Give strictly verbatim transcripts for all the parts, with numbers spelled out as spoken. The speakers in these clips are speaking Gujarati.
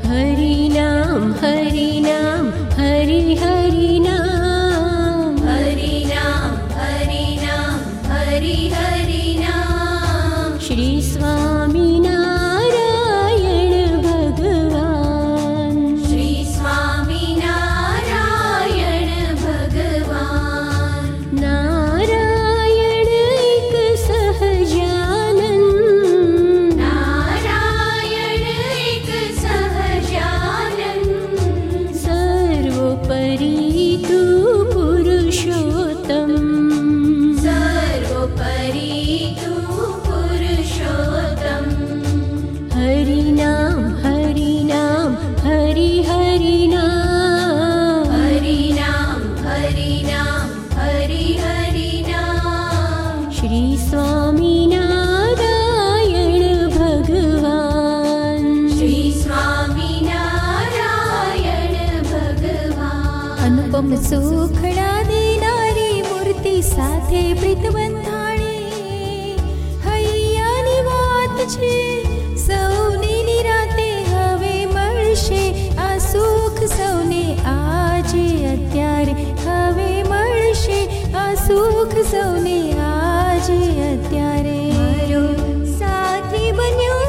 हरि नाम हरि नाम हरि हरि नाम हरि नाम हरि नाम हरि हरि नाम। श्री स्वामी नारायण भगवान श्री स्वामी नारायण भगवान। नारायण एक सहजानंद नारायण एक सहजानंद। सर्वोपरि तू पुरुषोत्तम सर्वोपरि तू पुरुषोत्तम। हरि नाम हरि नाम हरि हरि नाम हरि नाम हरि नाम हरि हरि नाम। श्री स्वामी नारायण भगवान श्री स्वामी नारायण भगवान। अनुपम સુખડા દેનારી મૂર્તિ સાથે પ્રીત બંધાણી હૈયાની વાત છે સૌની નિરાતે હવે મળશે આ સુખ સૌને આજે અત્યારે હવે મળશે આ સુખ સૌને આજે અત્યારે। મારો સાથી બન્યો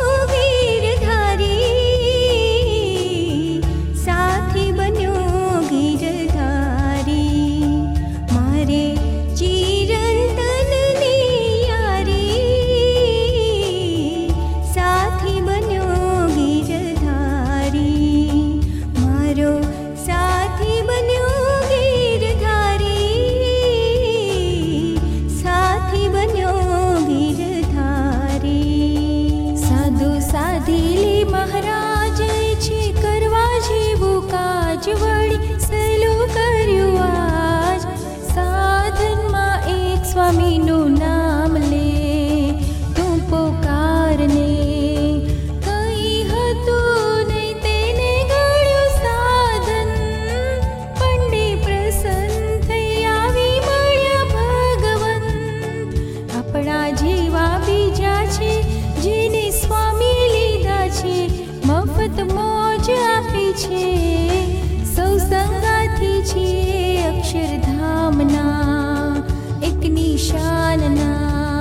ગીરધારી સાથી બન્યો ગીરધારી મારે ચિરંતનની યારી। સાથી બન્યો ગીરધારી મારો સાથી બન્યો ગીરધારી સાથી બન્યો ગીરધારી। સાધુ સાધીલી મહારાજ છે કરવા જેવું કાજ વળી સહેલું કર્યું આજ। સાધનમાં એક સ્વામીનું નામ લે તું પોકારને કઈ હતું નહીં તેને ગળ્યું સાધન પંડે પ્રસન્ન થઈ આવી મળ્યા ભગવંત। આપણા જેવા બીજા છે જેને સ્વામી લીધા છે મફત મોજ આપી છે સૌ સંગાથી છે અક્ષરધામના એક નિશાનના।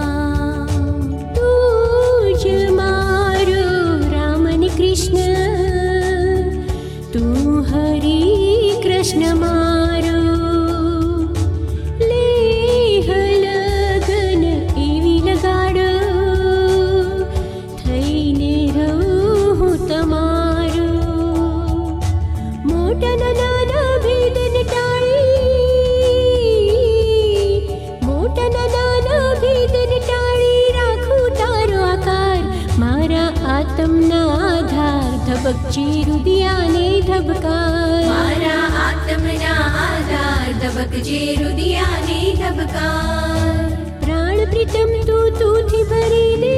તું જ મારો રામ ને કૃષ્ણ તું હરિ કૃષ્ણ મારો લેહ લગન એવી લગાડો થઈને રહું તમારો। મોટા નાના ભેદને ટાળી મોટા નાના ભેદને ટાળી રાખું તારો આકાર મારા આત્મના આધાર ધબકજે રુદિયાને ધબકાર મારા આત્મના આધાર ધબકજે રુદિયાને ધબકાર। પ્રાણ પ્રીતમ તું તુંથી ભરી દે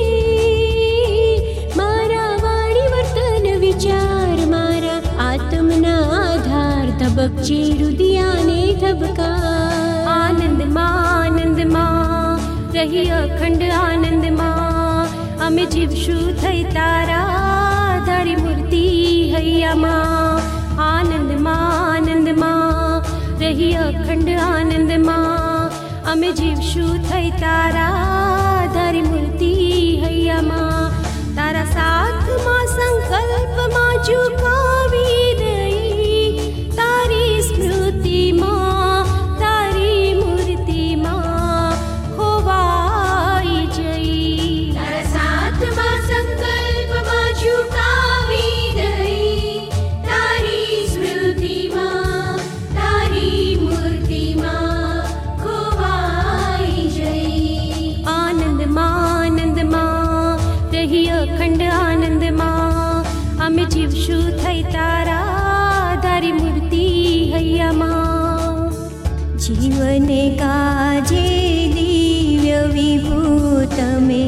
મારા વાણી વર્તન વિચાર મારા આત્મના આધાર ધબકજે રુદિયાને ધબકાર। આનંદમાં આનંદમાં રહી અખંડ આનંદમાં અમે જીવશું થઈ તારા ધારી મૂર્તિ હૈયામાં। આનંદમાં આનંદમાં રહી અખંડ આનંદમાં અમે જીવશું થઈ તારા ધારી મૂર્તિ હૈયામાં। તારા સાથમાં સંકલ્પમાં ઝુકાવી દઈ તારી સ્મૃતિમાં તારી મૂર્તિમાં ખોવાઈ જઈ। તારા સાથમાં સંકલ્પમાં ઝુકાવી દઈ તારી સ્મૃતિમાં તારી મૂર્તિમાં ખોવાઈ જઈ। આનંદમાં આનંદમાં રહી અખંડ આનંદમાં અમે જીવશું થઈ તારા ધારી મૂર્તિ હૈયામાં। જીવને કાજે દિવ્ય વિભૂ તમે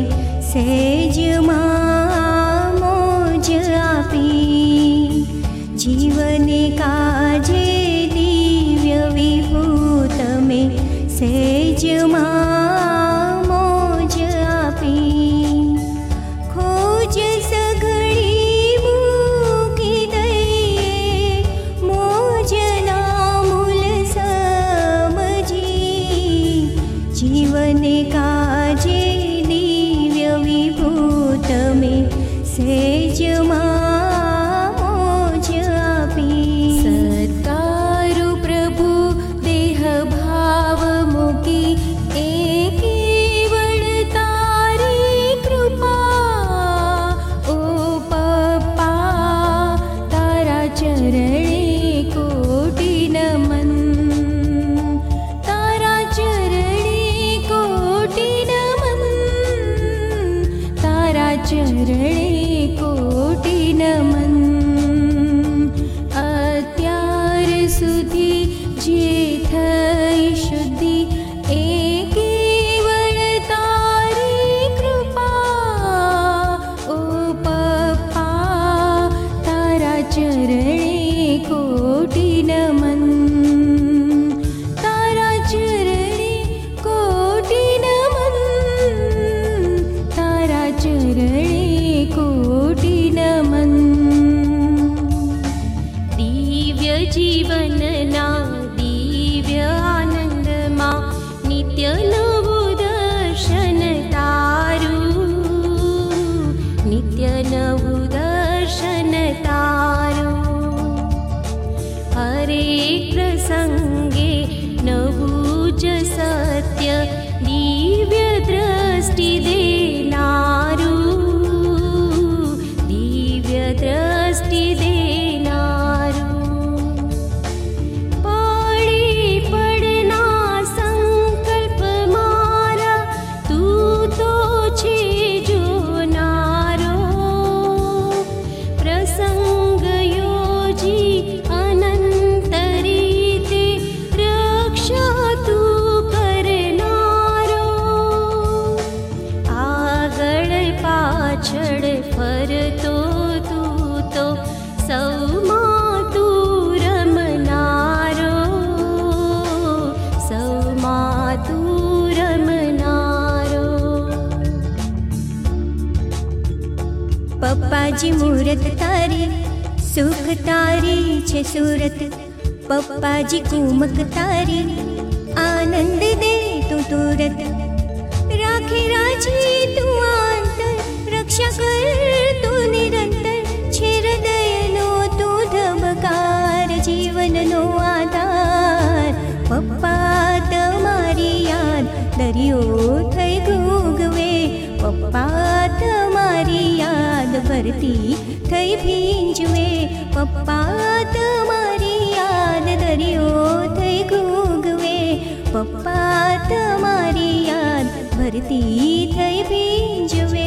સહેજમાં મોજ આપી। જીવને કાજે દિવ્ય વિભૂ તમે સહેજમાં મોજ આપી। ખોજ સઘળી મૂકી સેજમાં મોજ આપી. સત્કારો પ્રભુ દેહ ભાવ મૂકી, એ કેવળ તારી કૃપા. ઓ પપ્પા તારા ચરણે કોટી નમન, તારા ચરણે કોટી નમન, તારા ચરણે કોટી નમન. અત્યાર સુધી જે થઈ શુદ્ધિ, એ કેવળ તારી કૃપા. ઓ પપ્પા તારા ચરણે કોટી નમન, તારા ચરણે કોટી નમન, તારા ચરણે કોટી નમન. દિવ્ય જીવનના દિવ્ય આનંદમાં નિત્ય નવું દર્શન તારું, નિત્ય નવું દર્શન તારું. હરેક પ્રસંગે નવું જ સત્ય દિવ્ય દ્રષ્ટિ દેનારું, દિવ્ય દ્રષ્ટિ દેનારું. પડે પડના સંકલ્પ મારા તું તો છે જોનારો. પ્રસંગ યોજી અનંત રીતે રક્ષા તું કરનારો. આગળ પાછળ ફરતો તું તો સૌમાં તું રમનારો, સૌમાં તું રમનારો. પપ્પાજી મૂરત તારી, સુખ તારી છે સુરત. પપ્પાજી કુમક તારી, આનંદ દે તું તુરત. રાખે રાજી તું આંતર, રક્ષા કર તું નિરંતર. છે હૃદયનો તું ધબકાર, જીવનનો આધાર. પપ્પા તમારી યાદ દરિયો થઈ ઘૂઘવે. પપ્પા તમારી યાદ ભરતી થઈ ભીંજવે. પપ્પા તમારી યાદ દરિયો થઈ ઘૂઘવે. પપ્પા તમારી યાદ ભરતી થઈ ભીંજવે.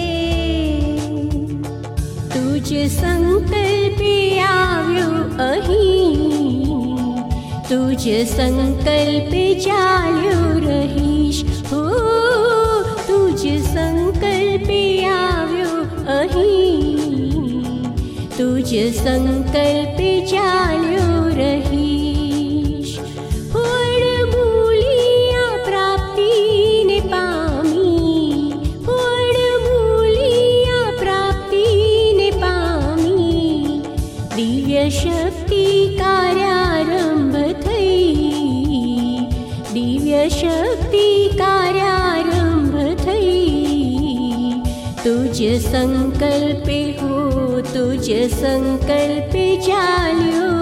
તુજ સંકલ્પે આવ્યો અહીં, તુજ સંકલ્પે ચાલ્યો રહીશ. હો તુજ સંકલ્પે આવ્યો અહીં, તુજ સંકલ્પે ચાલ્યો રહીશ. ફળ મૂલિયા પ્રાપ્તિને પામી, ફળ મૂલિયા પ્રાપ્તિને પામી. દિવ્ય શક્તિ કાર્યારંભ થઈ, દિવ્ય શક્તિ કાર્યારંભ થઈ. તુજ સંકલ્પે હો તુજ સંકલ્પે ચાલ્યો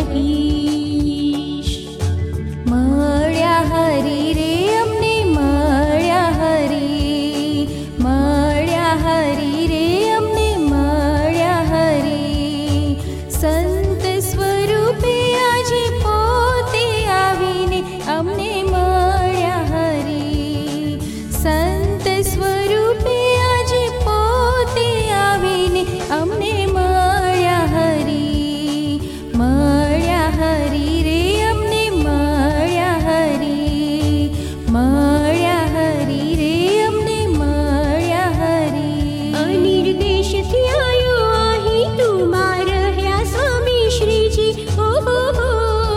રહીશ. મળ્યા હરી રે અમને મળ્યા હરી, મળ્યા હરી રે અમને મળ્યા હરી. સંત સ્વરૂપે આજે પોતે આવીને અમને મળ્યા હરી. સંત સ્વરૂપે આજે પોતે આવીને અમને મળ્યા હરી. મળ્યા હરી રે અમને મળ્યા હરી, મળ્યા હરી રે અમને મળ્યા હરી. અનિર્દેશથી આવ્યો અહીં તું માં રહ્યા સ્વામી શ્રીજી. ઓહો હો,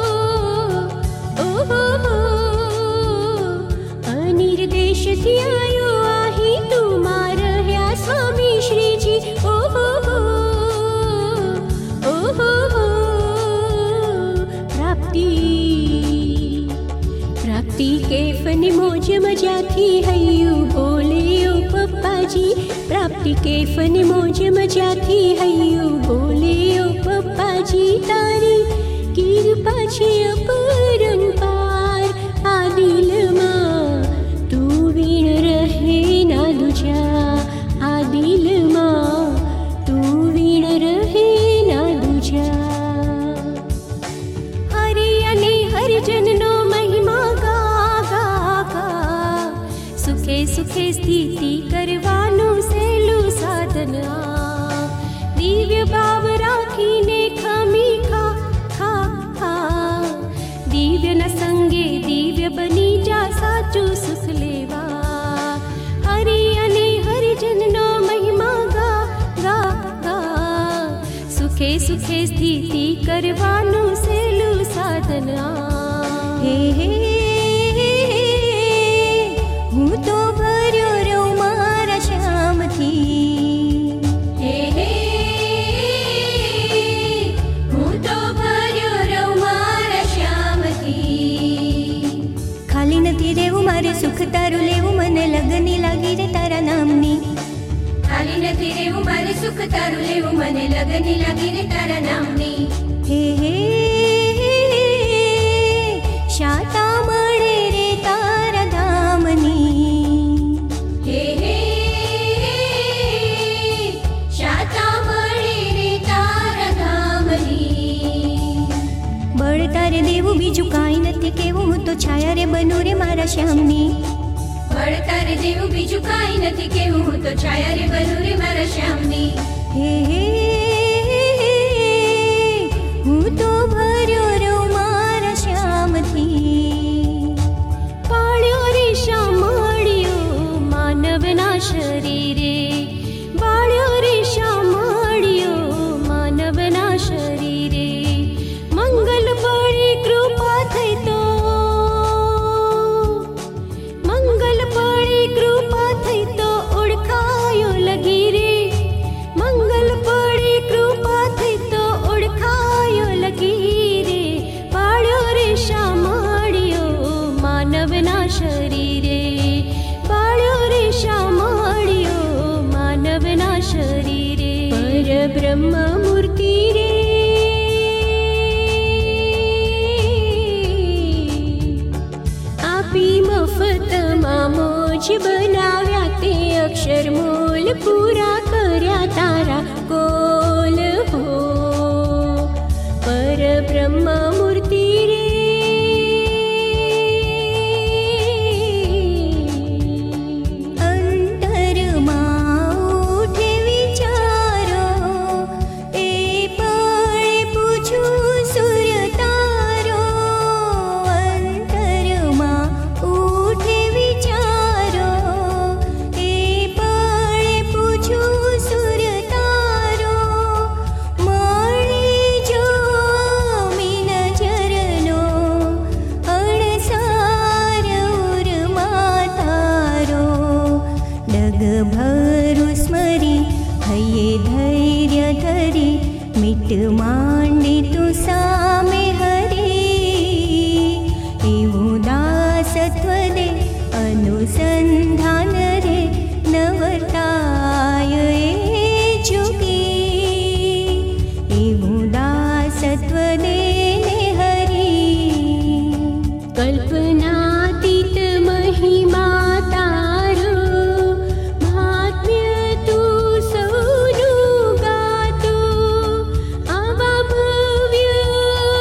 ઓહો હો. અનિર્દેશથી આવ્યો અહીં તું માં રહ્યા સ્વામી શ્રીજી. ઓહો હો, ઓહો હો. પ્રાપ્તિ પ્રાપ્તિ કેફ ને મોજ મજાથી હૈયું બોલે ઓ પપ્પા પપ્પાજી. પ્રાપ્તિ કેફને મોજ મજાથી હૈયું બોલે ઓ પપ્પાજી. તારી કૃપા છે અપરંપાર. આ દિલમાં તું વીણ રહે ના દુજા. આ દિલમાં તું વીણ રહે ના દુજા. હરિ અને હરિજનનો મહિમા ગા ગા ગા. સુખે સુખે સ્થિતિ કરવાનું સહેલું સાધન આ. દિવ્ય ભાવ રાખીને ખમી ખા ખા ખા. દિવ્યના સંગે દિવ્ય બની જા સાચું સુખ લેવા. હરિ અને હરિજનનો મહિમા ગા ગા ગા. સુખે સુખે સ્થિતિ કરવાનું સહેલું સાધન આ. હે હે હું તો ભર્યો રહું મારા શ્યામથી. હે હે હું તો ભર્યો રહું મારા શ્યામથી. ખાલી નથી રહેવું મારે સુખ તારું લેવું. મને લગની લાગી રે તારા નામની. ખાલી નથી રહેવું મારે સુખ તારું લેવું. મને લગની લાગી રે તારા નામની. હે હે શાતા મળે રે તારા ધામની. હે હે શાતા મળે રે તારા ધામની. બળ તારે દેવું બીજું કાંઈ નથી કેવું. હું તો છાયા રે બનું રે મારા શ્યામની. બળ તારે દેવું બીજું કાંઈ નથી કેવું. હું તો છાયા રે બનું રે મારા શ્યામની. હે હે હું તો ભર્યો રહું મારા શ્યામથી. પાળ્યો રે શામળિયો માનવના શરીરે. બાળ્યો રે શામળિયો માનવના શરીરે. મંગલ પડી કૃપા થઈ તો. મંગલ પડી કૃપા થઈ તો ઓળખાયો લગી રે. મંગલ પડી કૃપા થઈ તો ઓળખાયો લગી રે. પાળ્યો રે શામળિયો માનવના શરીરે. બાળ્યો રે શામળિયો માનવના શરીરે. પરબ્રહ્મ મૂર્તિ રે. આપી મફતમાં મોજ બનાવ્યા તે અક્ષર મૂલ પૂરા કર્યા તારા કોલ હો. પરબ્રહ્મ મૂર્તિ રે. અંતરમાં ઉઠે વિચારો એ પળે પૂછું સૂર્ય તારો. અંતરમાં ઉઠે વિચારો એ પળે પૂછું સૂર્ય તારો. મળી જો મી નજરનો અણસાર ઉરમાં તારો. ડગભરું સ્મરી હૈયે ધૈર્ય ધરી. મિટ માંડી તું સામે હરી. એવું દાસત્વ દે અનુસંધાન રે. નવતાય એ જોગી. એવું દાસત્વ દે ને હરી. કલ્પનાતીત મહિમા તારો. મહાત્મ્ય તું સૌનું ગાતો. આવા ભવ્ય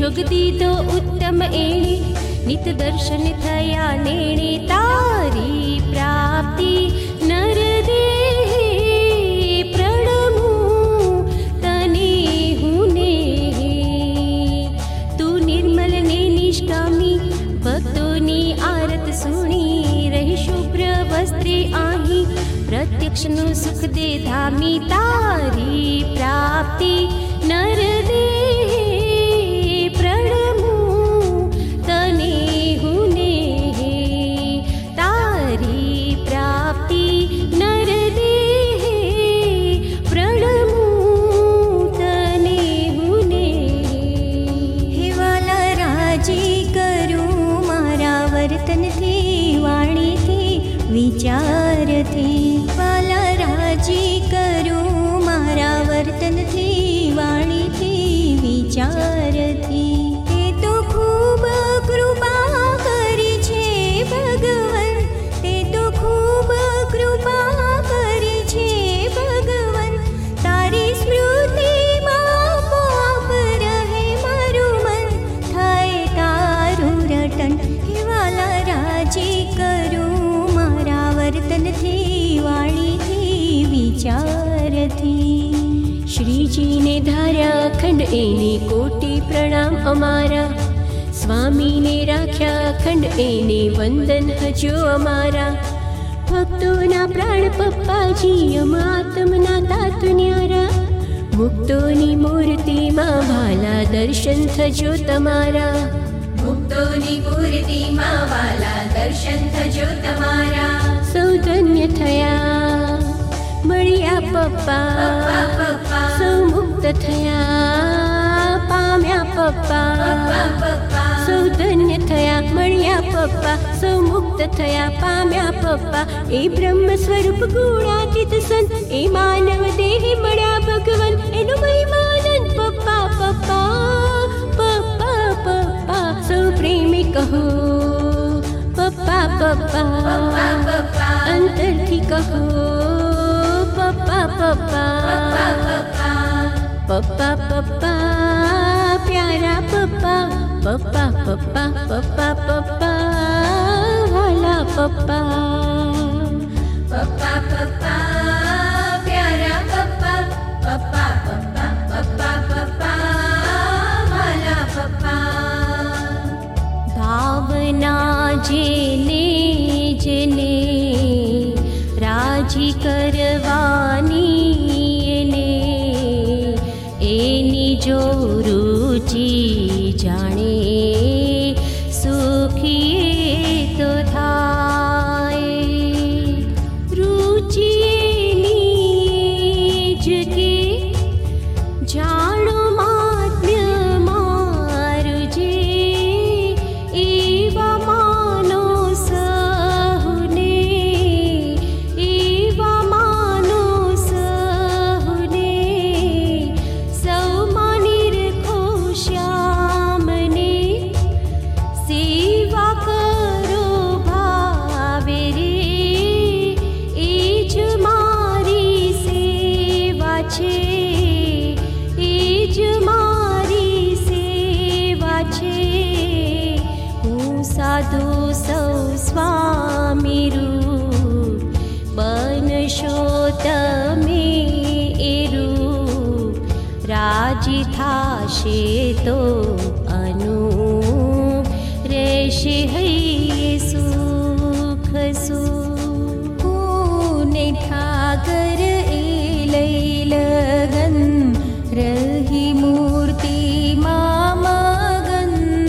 જોગ દીધો ઉત્તમ એણે, નિત દર્શન થયા નેણે. તારી પ્રાપ્તિ નર દેહે પ્રણમું તને હું ને. તું નિર્મલ ને નિષ્કામી ભક્તોની આરત સુણી, રહી શુભ્ર વસ્ત્રે આહી પ્રત્યક્ષનું સુખ દે ધામી. તારી પ્રાપ્તિ નર દેહે પ્રણમું તને હું ને. તારી પ્રાપ્તિ નર દેહે પ્રણમું તને હું ને. હે વાલા રાજી કરું મારા વર્તનથી, વાણીથી, વિચારથી. વાલા રાજી કરું મારા વર્તનથી, વાણીથી, વિચારથી. તે તો ખૂબ કૃપા કરી છે ભગવન, તે તો ખૂબ કૃપા કરી છે ભગવન. તારી સ્મૃતિમાં પાપ રહે મારું મન, થાય તારું રટન. હે વાલા રાજી કરું મારા વર્તનથી, વાણીથી, વિચારથી. શ્રીજીને ધાર્યા અખંડ એને કોટી પ્રણામ અમારા. સ્વામીને રાખ્યા અખંડ એને વંદન હજો અમારા. ભક્તોના પ્રાણ પપ્પાજી અમાત્મના તાત ન્યારા. મુક્તોની મૂર્તિમાં ભાલા દર્શન થજો તમારા. મુક્તોની મૂર્તિમાં વાલા દર્શન થજો તમારા. સૌ ધન્ય થયા મળ્યા પપ્પા, સૌ મુક્ત થયા પામ્યા પપ્પા. સૌ ધન્ય થયા મળ્યા પપ્પા, સૌ મુક્ત થયા પામ્યા પપ્પા. એ બ્રહ્મ સ્વરૂપ ગુણાતીત સંત, એ માનવ દેહ મળ્યા ભગવન. એનો મહિમાનંદ પપ્પા પપ્પા પપ્પા પપ્પા. સૌ પ્રેમી કહો પપ્પા પપ્પા, અંતરથી કહો પપ્પા પપ્પા પપ્પા પપ્પા પ્યારા પપ્પા. પપ્પા પપ્પા પપ્પા પપ્પા વાલા પપ્પા. પપ્પા પપ્પા પ્યારા પપ્પા. પપ્પા પપ્પા પપ્પા પપ્પા વાલા પપ્પા. ભાવના જેને જેને રાજી કરવાની એને, એની જો રુચિ જાણે સુખી તો થાય. રુચિ એની જ કે જાણો માત્મ્ય મારું જે, એવા માનો સહુને, એવા માનો સહુને. સૌ માની રખો શ્યામને, સેવા કરો ભાવે રે. એ જ મારી સેવા છે, એ જ મારી સેવા છે. હું સાધુ સૌ સ્વામી રૂપ, બનશો તમે એ રૂપ. રાજી થાશે તો અનુપ, રહેશે હૈયે સુખ સુખ. કોને ઠાકર એ લઈ લગન, રહી મૂર્તિમાં મગન.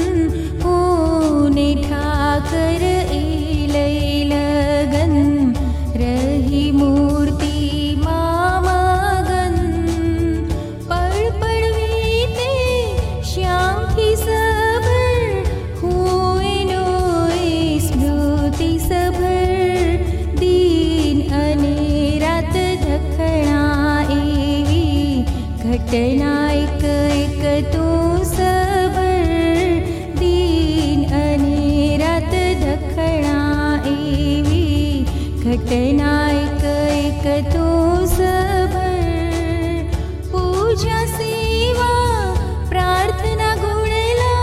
કોને ઠાકર એ લઈ લગન, રહી મૂર્તિમાં મગન. પળ પળ વીતે શ્યામથી સભર, હું એનો એ સ્મૃતિ સભર. દિન અને રાત દખણા એવી ઘટના એક એક તો સબર. દિન અને રાત દખણા એવી ઘટના એક એક તો સબર. પૂજા સેવા પ્રાર્થના ગુણલા,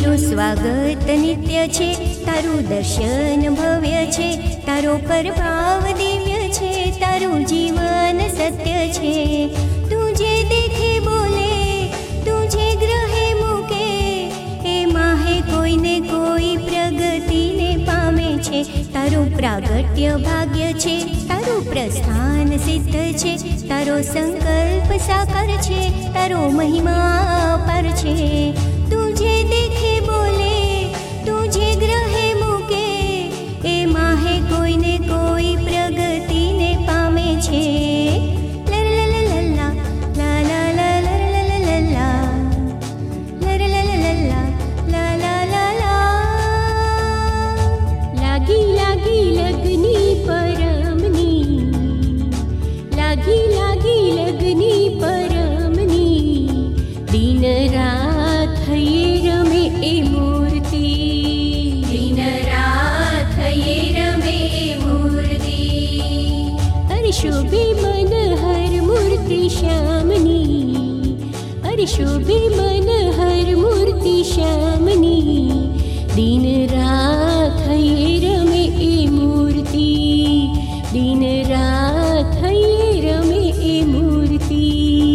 તારું સ્વાગત નિત્ય છે, તારું દર્શન ભવ્ય છે, તારો પ્રભાવ દિવ્ય છે, તારું જીવન સત્ય છે. તુજે દેખે બોલે, તુજે ગ્રહે મૂકે, એ માહે કોઈને કોઈ પ્રગતિને પામે છે. તારું પ્રાગટ્ય ભાગ્ય છે, તારું પ્રસ્થાન સિદ્ધ છે, તારો સંકલ્પ સાકાર છે, તારો મહિમા પર છે. તુજે દેખે બોલે, તુજે ગ્રહે મૂકે, એ માહે કોઈને કોઈ પ્રગતિને પામે છે. લાગી લાગી લગની પરમની, લાગી લાગી લગની પરમની, દિન રાત થઈએ રમે એ મૂર્તિ, દિન રાત થઈએ રમે એ મૂર્તિ. અરે શોભે મન હર મૂર્તિ શ્યામની, અરે શોભે મન હર મૂર્તિ શ્યામની, દિન રાત થઈએ રમે એ મૂર્તિ, દિન રાત થઈએ રમે એ મૂર્તિ.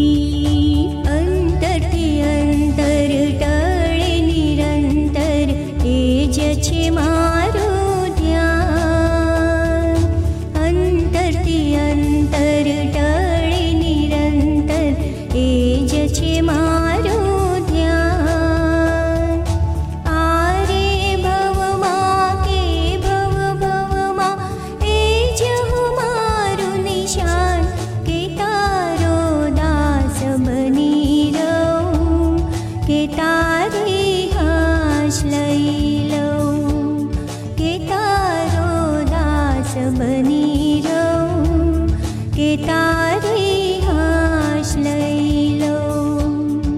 અંતરથી અંતર ટળે નિરંતર, એ જ છે મારું ધ્યાન. અંતરથી અંતર ટળે નિરંતર, એ જ છે મારું ધ્યાન. આરે ભવમાં કે ભવ ભવમાં, એ જ હું મારું નિશાન, કે તારો દાસ બની રહું, કે તારી હાશ લઈ લઉં, કે તારો દાસ બની રહું, કે તારી હાશ લઈ લઉં.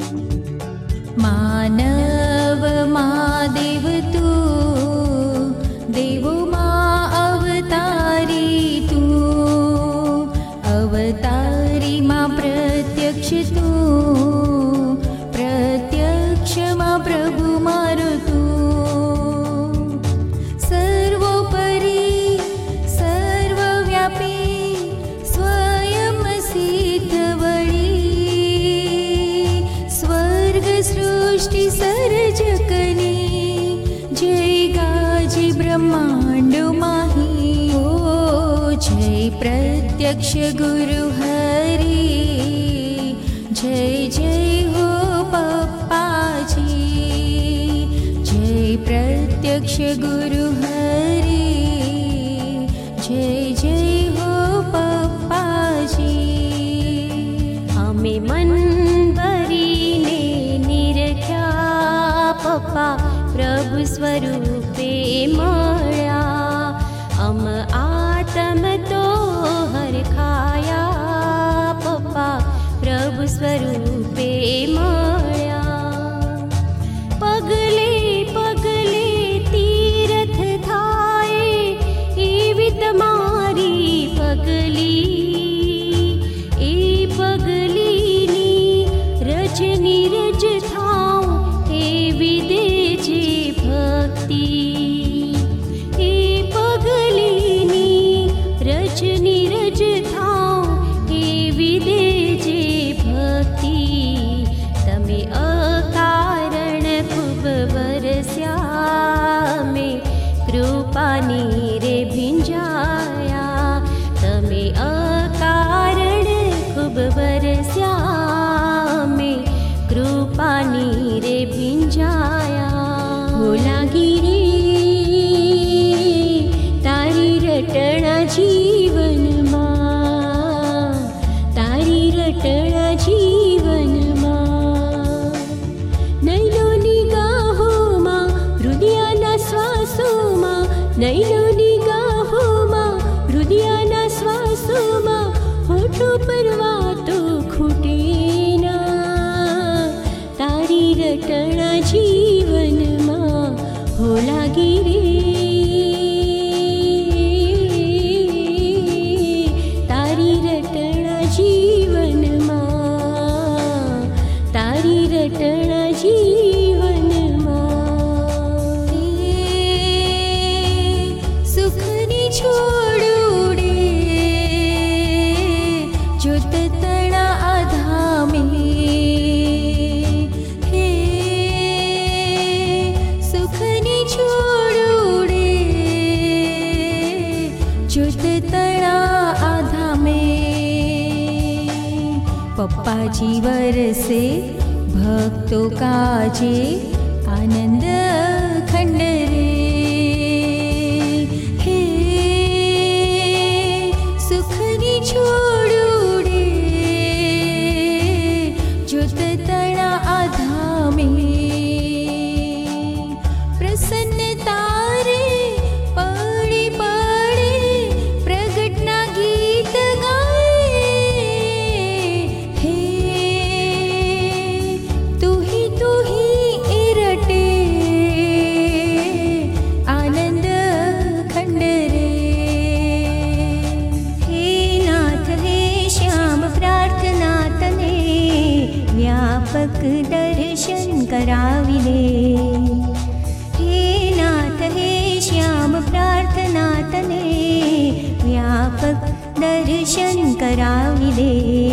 માનવ માં દેવ તું, દેવોમાં અવતારી તું, અવતારીમાં પ્રત્યક્ષ તું, પ્રત્યક્ષમાં પ્રભુ મારો તું. સર્વોપરી સર્વવ્યાપી સ્વયં સિદ્ધ વળી, સ્વર્ગ સૃષ્ટિ સર્જકની, જય ગાજે બ્રહ્માંડ માહી. ઓ જય પ્રત્યક્ષ ગુરુ હરી, જય જય હો પપ્પાજી, જય પ્રત્યક્ષ ગુરુ હરી, જય જય હો પપ્પાજી. અમે મન ભરીને નિરખ્યા પપ્પા, પ્રભુ સ્વરૂપે મળ્યા. અમ આતમ તો હરખાયા પપ્પા, પ્રભુ સ્વરૂપે મળ્યા. પગલે પગલે તીરથ થાય, એવી તમારી પગલી, એ પગલીની રજની રજ થાઉં, એવી દેજે ભક્તિ. એ પગલીની રજની રજ થાઉં, એવી દેજે ભક્તિ. તમે અકારણ ખૂબ વરસ્યા, મેં કૃપાની રે ભીંજાયા. તમે અકારણ ખૂબ વરસ્યા, મેં કૃપાની રે ભીંજાયા. હો લાગી રે તારી રટણા જીવનમાં, તારી રટણા જીવનમાં. નૈનો નિગાહોમાં હૃદયના શ્વાસોમાં, નૈનો નિગાહોમાં હૃદયના શ્વાસોમાં, હોઠો પર વાતો ખૂટે ના, તારી રટણા જીવનમાં. હો લાગી રે તારી રટણા જીવનમાં, તારી રટણા જીવનમાં. पप्पा जी वरसे भक्तों काजे आनंद अखंड रे। हे सुखनी छोड़ूडे ज्योत तणा आधामे प्रसन्नता रे पड़े पड़े प्रगटना गीत गाए। हे तू ही तू ही इरटे आनंद खंड रे। हे नाथ हे श्याम प्रार्थना तने व्यापक दर्शन करावी दे। हे नाथ हे श्याम प्रार्थना तने व्यापक दर्शन करावी दे।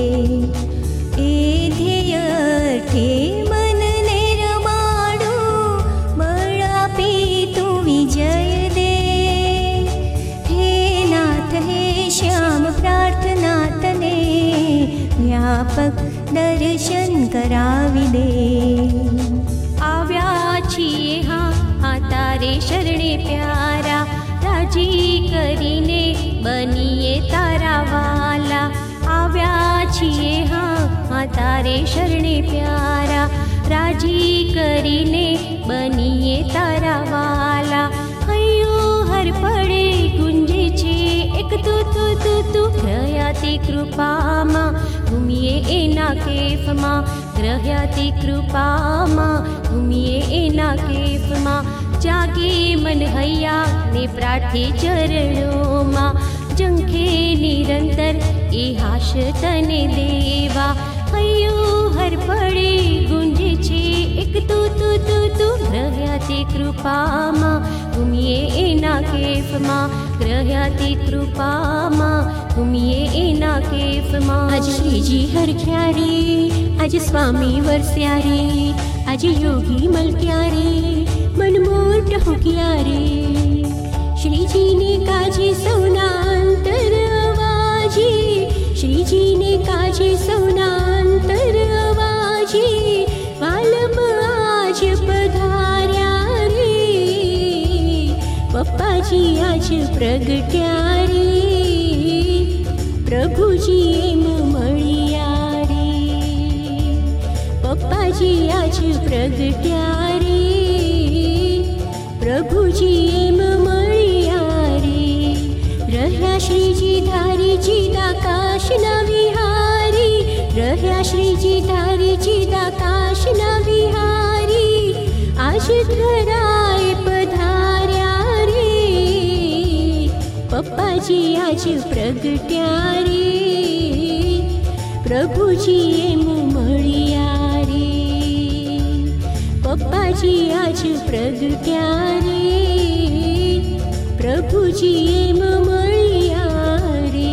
ए ध्येय ठे मन ने रमाडो बळ आपी तू विजय दे। हे नाथ हे श्याम प्रार्थना तने व्यापक दर्शन करावी दे। आव्या छिए हाँ हाँ तारे शरणे प्यारा राजी करीने बनिए तारा वाला। आव्या छिए हाँ हाँ तारे शरणे प्यारा राजी करीने बनिए तारा वाला। हयो हर पड़े गुंजे छे एक तू तू तू तू ग्रह्याति कृपामा घूमिए एना केफमा। ग्रह्याति कृपामा घूमिए एना केफमा। जागे मन हैया ने प्रार्थी चरणों मां जंखे निरंतर ए हाश तने देवा। हयो हर पड़े गुंजे छे एक तू तू तू तू ग्रह्याति कृपामा घूमिए एना केफमा। ग्रह्याति कृपामा घूमिए एना केफमा। आज श्रीजी हर ख्यारे आज स्वामी वरस्या रे। आज योगी मलक्या रे मन मोट हो गया रे। श्रीजी ने काजे सौना अंतर अवाजी। श्रीजी ने काजे सौना अंतर अवाजी। वालम आज पधार्या रे पप्पाजी आज प्रगट्या रे। प्रभुजी एम मळ्या रे पप्पाजी आज प्रगट्या रे। प्रभुजी एम मळ्या रे। रह्या श्रीजी धारी चिदाकाशना विहारी। रह्या श्रीजी धारी चिदाकाशना विहारी। आज धराए पधार्या रे पप्पाजी आज प्रगट्या रे। प्रभुजी एम मळ्या रे पप्पाजी आज प्रगट्या रे। प्रभुजी एम मळ्या रे।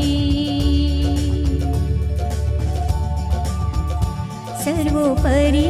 सर्वोपरि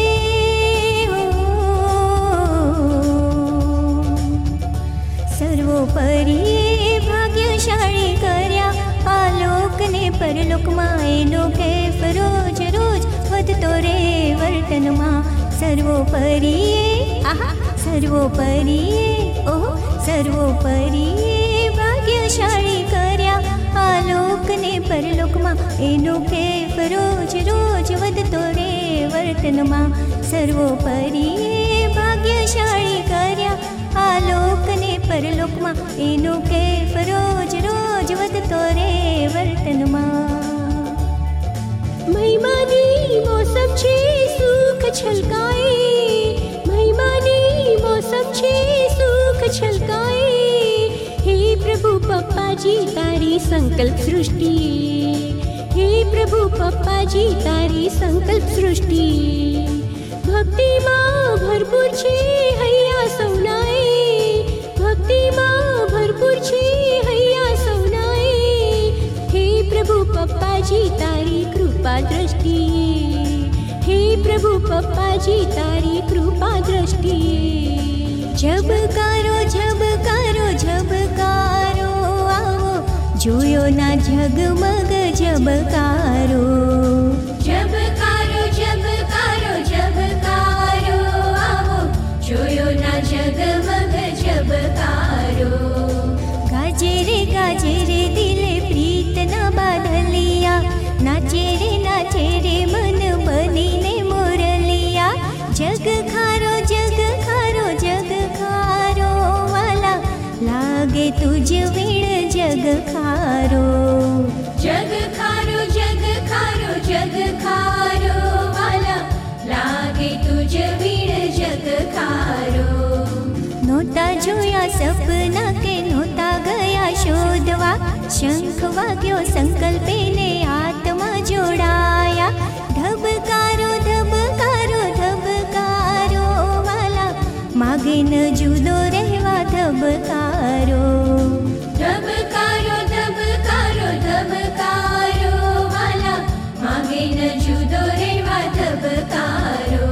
सर्वोपरि भाग्यशाળી કર્યા આલોકને પરલોકમાં એનો કેફ રોજ રોજ વધતો રે વર્તનમાં। सर्वोपरि आहा सर्वोपरि ओहो सर्वोपरि भाग्यशाળી કર્યા આલોકને પરલોકમાં એનો કેફ રોજ રોજ વધતો રે વર્તનમાં। सर्वोपरि भाग्यशाળી કર્યા आलोकने परलोकमा एनो कैफ रोज रोज वधतो रे वर्तनमा। महिमानी मौसम छे सुख छलकाए। महिमानी मौसम छे सुख छलकाए। हे प्रभु पप्पाजी तारी संकल्प सृष्टि। हे प्रभु पप्पाजी तारी संकल्प सृष्टि। भक्ति मां भरपूर छे हैया सौनाए। भक्ति मां भरपूर छे हैया सौनाए। हे प्रभु पप्पाजी तारी कृपा दृष्टि। हे प्रभु पप्पाजी तारी कृपा दृष्टि। झबकारो झबकारो झबकारो आओ जोयो ना झगमग झबकारो। ખારો. જગ ખારો જગ ખારો જગ ખારો વાલા લાગે તુજ વીણ જગ ખારો. નહોતા જોયા સપના કે નહોતા ગયા શોધવા, શંખ વાગ્યો સંકલ્પે ને આત્મા જોડાયા. ધબકારો ધબકારો ધબકારો વાલા માગે ન જુદો રહેવા ધબકારો. ધબકારો ધબકારો ધબકારો વાલા માગે ન જુદો રહેવા ધબકારો.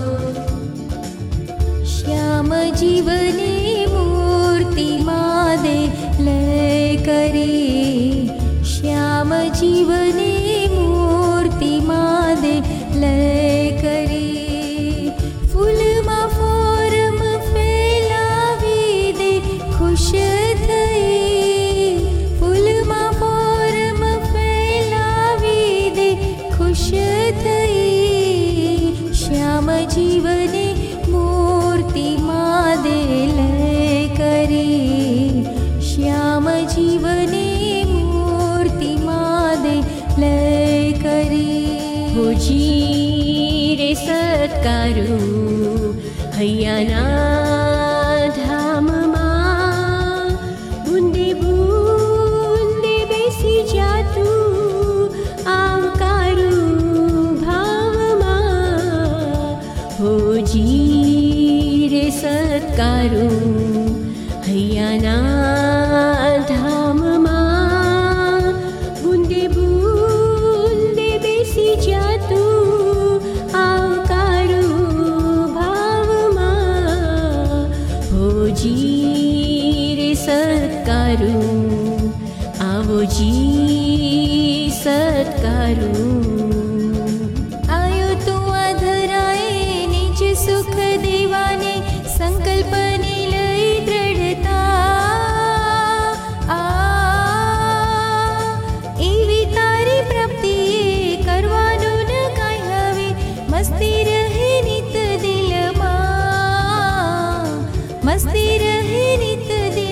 શ્યામ જીવને મૂર્તિ માદે લય કરી, શ્યામ જીવને મૂર્તિ માદે લય કરી. ફૂલમાં ફોરમ ફેલાવી દે ખુશ થઈ, ફૂલમાં ફોરમ ફેલાવી દે ખુશ થઈ. શ્યામ જીવને મૂર્તિ માદે લય કરી, શ્યામ જીવને મૂર્તિ માદે લય કરી. હોજી રે સત્કારું હૈયાના ધામમાં, બુંદે બુંદે બેસી જાતું આવકારું ભાવમાં. હોજી રે સત્કારું હૈયાના ધામમાં, બુંદે બુંદે બેસી જાતું આવકારું ભાવમાં. હોજી રે સત્કારું આવોજી સત્કારું. આયો તું આ ધરાએ નિજ સુખ દેવાને, સંકલ્પને લઈ દ્રઢતા. આ એવી તારી પ્રાપ્તિએ કરવાનું ન કાંઈ હવે, મસ્તી રહે નિત દિલમાં, મસ્તી રહે નિત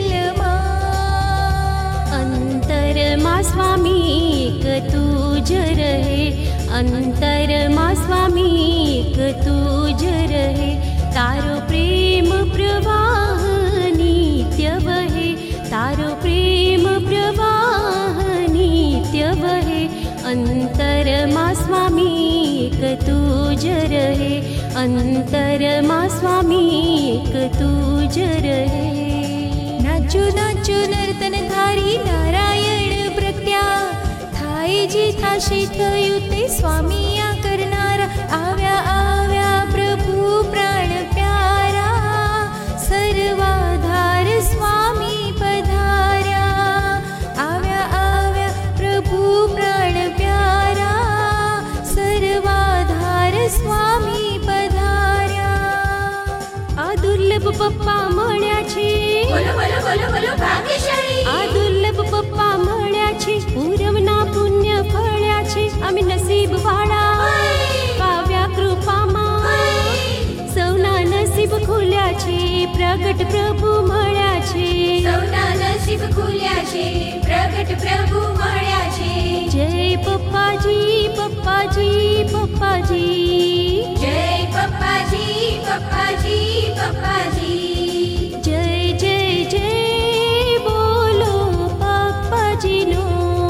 દિલમાં. અંતરમાં સ્વામી એક તું જ રહે, અંતરમાં સ્વામી એક તું જ રહે. તારો પ્રેમ પ્રવાહ નિત્ય વહે, તારો પ્રેમ પ્રવાહ નિત્ય વહે. અંતરમાં સ્વામી એક તું જ રહે, અંતરમાં સ્વામી એક તું જ રહે. નાચો નાચો નર્તન ધારી નારાયણ પ્રત્યા, થાય જે થાશે થયું તે સ્વામી આ કરનારા. આવ્યા આવ્યા પ્રભુ પ્રાણ પ્યારા, સર્વાધાર સ્વામી પધાર્યા. આવ્યા આવ્યા પ્રભુ પ્રાણ પ્યારા, સર્વાધાર સ્વામી પધાર્યા. આ દુર્લભ પપ્પા મળ્યા છે, બોલો બોલો બોલો બોલો ભાગ્યશાળી. આ દુર્લભ પપ્પા મળ્યા છે, પૂરવના પુણ્ય ફળ્યા છે. અમે નસીબ વાળા પાવ્યા કૃપામાં, સૌના નસીબ ખુલ્યા છે, પ્રગટ પ્રભુ મળ્યા છે. સૌના નસીબ ખુલ્યા છે, પ્રગટ પ્રભુ મળ્યા છે. જય પપ્પાજી પપ્પાજી પપ્પાજી, જય પપ્પાજી પપ્પાજી પપ્પાજી. જય જય જય બોલો પપ્પાજીનો.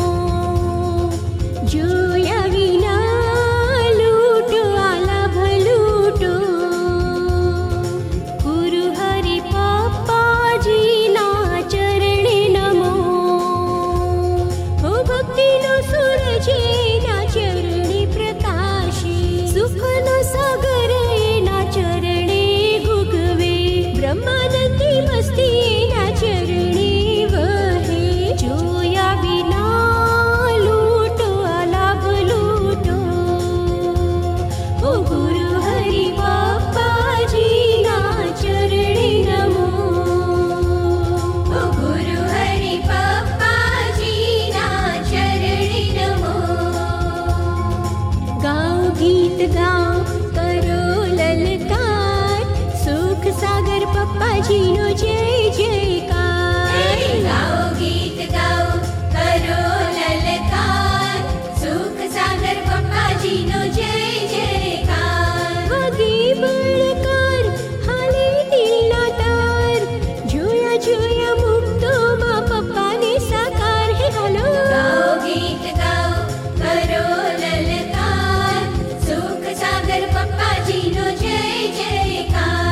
જોયા વિના લૂંટો આ લાભ લૂંટો, ગુરુ હરિ પપ્પાજીના ચરણે નમો. હો ભક્તિનો સૂરજ એના ચરણે પ્રકાશી, સુખનો સાગર એના ચરણે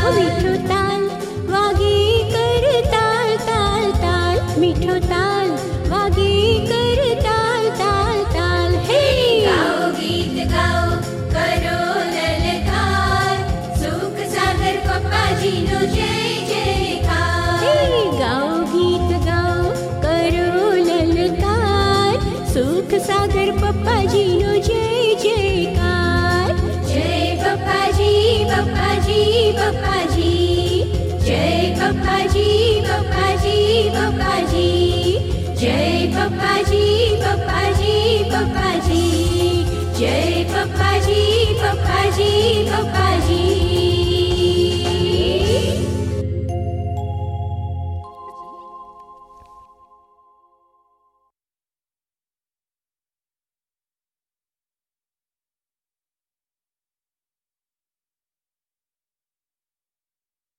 મીઠો તાલ વાગે કર તાલ તાલ તાલ મીઠો તાલ વાગે કર તાલ તાલ તાલ હે ગાઓ ગીત ગાઓ કરો લલકાર સુખ સાગર પપ્પાજીનો જય જયકાર હે ગાઓ ગીત ગાઓ કરો લલકાર સુખ સાગર પપ્પાજીનો જય જયકાર જય પપ્પાજી પપ્પાજી પપ્પાજી જય પપ્પાજી પપ્પાજી પપ્પાજી જય પપ્પાજી પપ્પાજી પપ્પાજી જય